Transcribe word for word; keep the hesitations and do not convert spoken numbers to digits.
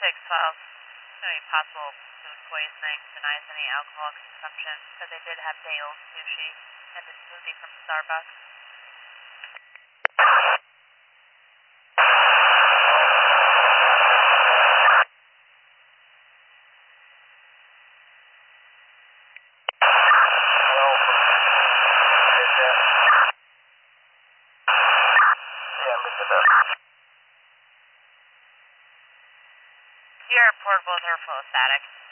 six files. Any possible food poisoning, denies any alcohol consumption, but they did have day old sushi and a smoothie from Starbucks. Hello. Is that? Yeah, Mister Bell. Your portables are full of static.